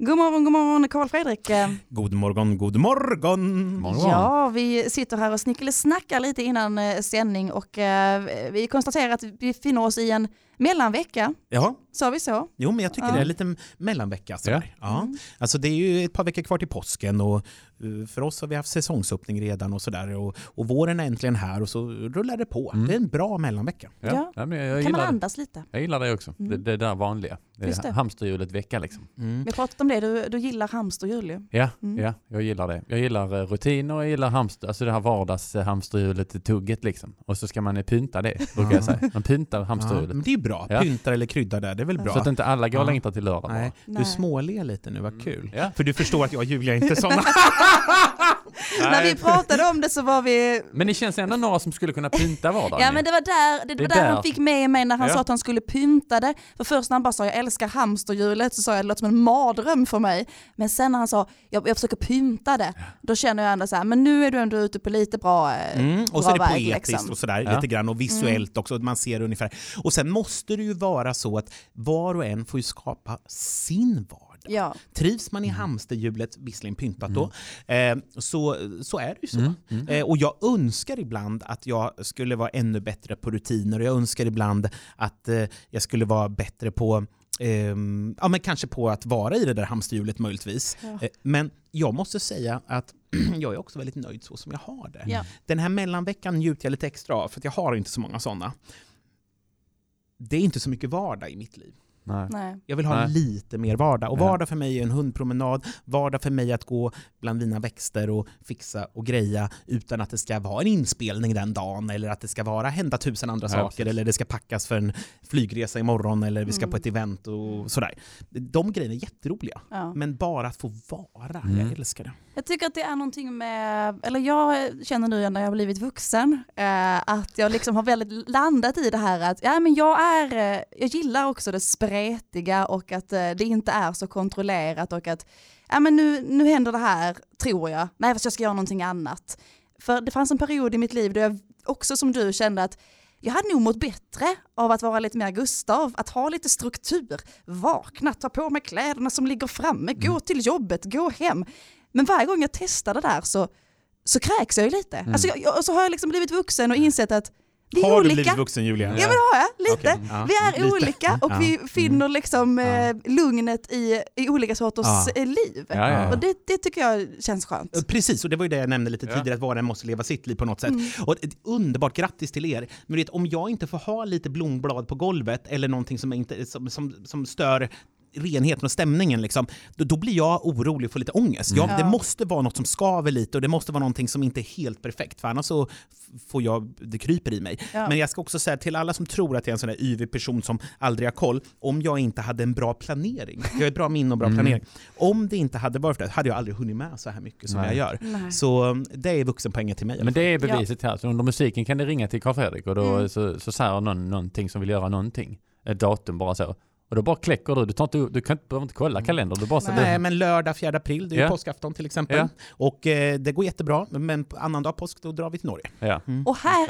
God morgon, Carl Fredrik. God morgon. Ja, vi sitter här och snackar lite innan sändning och vi konstaterar att vi befinner oss i en mellanvecka. Ja. Sa vi så? Jo, men jag tycker det är lite mellanvecka. Ja. Alltså det är ju ett par veckor kvar till påsken och för oss har vi haft säsongsöppning redan och sådär och våren är äntligen här och så rullar det på. Det är en bra mellanvecka. Ja. Men jag kan man andas lite? Jag gillar det också. Det där vanliga. Det är hamsterhjulet vecka liksom. Vi har pratat om det. Du gillar hamsterhjul ju. Ja, jag gillar det. Jag gillar rutiner och jag gillar hamster, alltså det här vardags hamsterhjulet, tugget liksom. Och så ska man pynta det, brukar jag säga. Man pyntar hamsterhjulet. Men det är ju bra. Pyntar eller kryddar där, det är väl bra. Så att inte alla går och längtar till lördag. Nej. Du småler lite nu, vad kul. Ja. För du förstår att jag och Julia inte är sådana. När vi pratade om det så var vi... Men det känns ändå några som skulle kunna pynta vardagen. Ja, men det var där han fick med mig när han sa att han skulle pynta det. För först när han bara sa jag älskar hamsterhjulet så sa jag det låter som en mardröm för mig. Men sen när han sa jag försöker pynta det, då känner jag ändå så här, men nu är du ändå ute på lite bra och så är det väg, poetiskt liksom. Och sådär lite grann och visuellt också, man ser ungefär. Och sen måste det ju vara så att var och en får ju skapa sin vardag. Ja. Trivs man i hamsterhjulet, visserligen pyntat då, så är det ju så. Och jag önskar ibland att jag skulle vara ännu bättre på rutiner och jag önskar ibland att jag skulle vara bättre på men kanske på att vara i det där hamsterhjulet möjligtvis. Ja. Men jag måste säga att jag är också väldigt nöjd så som jag har det. Ja. Den här mellanveckan njuter jag lite extra av för att jag har inte så många sådana. Det är inte så mycket vardag i mitt liv. Nej. Jag vill ha lite mer vardag. Och vardag för mig är en hundpromenad. Vardag för mig är att gå bland mina växter och fixa och greja utan att det ska vara en inspelning den dagen eller att det ska vara hända 1000 andra saker eller det ska packas för en flygresa imorgon eller vi ska på ett event och sådär. De grejerna är jätteroliga. Ja. Men bara att få vara, jag älskar det. Jag tycker att det är någonting med, eller jag känner nu när jag har blivit vuxen att jag liksom har väldigt landat i det här att men jag gillar också det spretiga och att det inte är så kontrollerat och att men nu händer det här, tror jag. Nej, fast jag ska göra någonting annat. För det fanns en period i mitt liv där jag också som du kände att jag hade nog mått bättre av att vara lite mer Gustav, att ha lite struktur, vakna, ta på mig kläderna som ligger framme, gå till jobbet, gå hem. Men varje gång jag testar det där så kräks jag ju lite. Alltså så har jag liksom blivit vuxen och insett att vi är olika. Har du blivit vuxen, Julia? Ja, men har jag. Lite. Okay. Ja, vi är lite. olika och vi finner liksom lugnet i olika sorters liv. Ja. Och det tycker jag känns skönt. Precis, och det var ju det jag nämnde lite tidigare, att var och en måste leva sitt liv på något sätt. Och ett underbart grattis till er. Men vet, om jag inte får ha lite blomblad på golvet eller någonting som stör renheten och stämningen liksom, då blir jag orolig för lite ångest. Det måste vara något som skaver lite och det måste vara någonting som inte är helt perfekt, för annars så får det kryper i mig. Men jag ska också säga till alla som tror att jag är en sån där yvig person som aldrig har koll, om jag inte hade en bra planering, jag är bra minne och bra planering, om det inte hade varit för det hade jag aldrig hunnit med så här mycket som jag gör. Nej. Så det är vuxenpoängen till mig. Men det är beviset här, så under musiken kan det ringa till Carl Fredrik och då så säger någonting som vill göra någonting, ett datum bara så. Och då bara kläcker du behöver inte kolla kalendern. Du bara Nej, men lördag 4 april, det är ju påskafton till exempel. Ja. Och det går jättebra, men på annan dag påsk då drar vi till Norge. Ja. Och här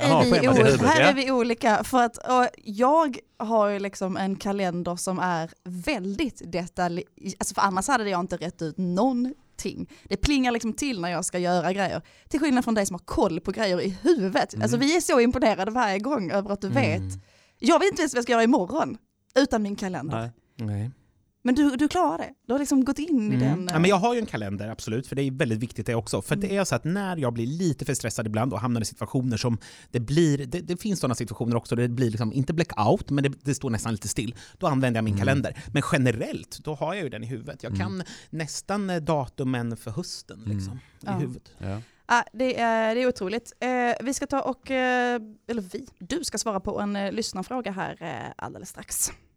är vi olika, för att jag har ju liksom en kalender som är väldigt detaljerad. Alltså för annars hade jag inte rätt ut någonting. Det plingar liksom till när jag ska göra grejer. Till skillnad från dig som har koll på grejer i huvudet. Alltså vi är så imponerade varje gång över att du vet. Jag vet inte ens vad jag ska göra imorgon. Utan min kalender. Nej. Men du klarar det. Du har liksom gått in i den. Ja, men jag har ju en kalender, absolut. För det är väldigt viktigt det också. För det är så att när jag blir lite för stressad ibland och hamnar i situationer som det finns sådana situationer också där det blir liksom, inte blackout, men det står nästan lite still. Då använder jag min kalender. Men generellt, då har jag ju den i huvudet. Jag kan nästan datumen för hösten liksom, i huvudet. Ja. Det är otroligt. Vi ska ta du ska svara på en lyssnarfråga här alldeles strax.